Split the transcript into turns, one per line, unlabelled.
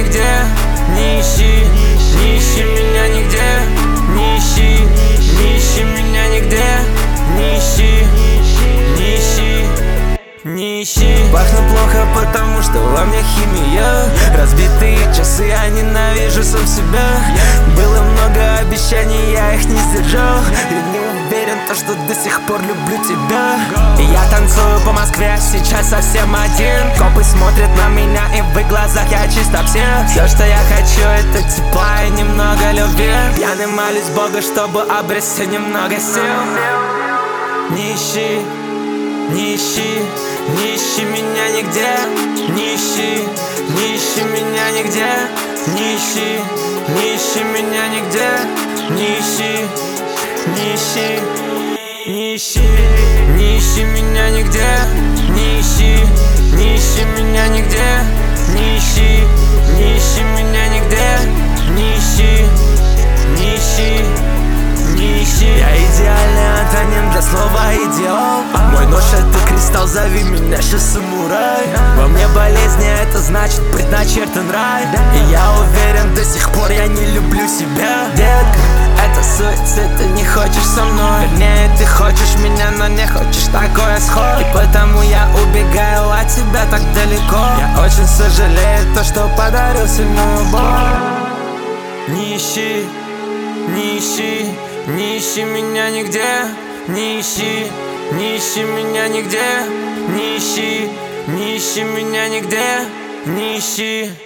нигде, не ищи, не ищи меня нигде, не ищи, не ищи меня нигде, не ищи, не ищи, не ищи. Пахну плохо, потому что во мне химия. Разбитые часы, я ненавижу сам себя. Было много обещаний, я их не сдержал. И не уверен, что до сих пор люблю тебя. И я танцую по Москве, сейчас совсем один. Копы смотрят на меня, и в их глазах я чисто псих. Все, что я хочу, это тепла и немного любви. Пьяный молюсь Богу, чтобы обрести немного сил. Не ищи, не ищи, не ищи меня нигде, не ищи, не ищи меня нигде, не ищи, не ищи меня нигде, не ищи, не ищи, не ищи, не ищи меня нигде, не ищи, не ищи меня нигде, не ищи, не ищи меня нигде, не ищи, не ищи, не ищи. Я идеальный антоним для слова идеал. Мой нож это кристалл, зови меня сейчас самурай. Во мне болезни, это значит предначертан рай. И я уверен, до сих пор я не люблю себя. Детка, это суицид, ты не хочешь со мной. Вернее, ты хочешь меня, но не хочешь такой исход. И потому я убегаю от тебя так далеко. Я очень сожалею то, что подарил сильную боль. Не ищи, не ищи, не ищи меня нигде, не ищи, не ищи меня нигде, не ищи, не ищи меня нигде, не ищи.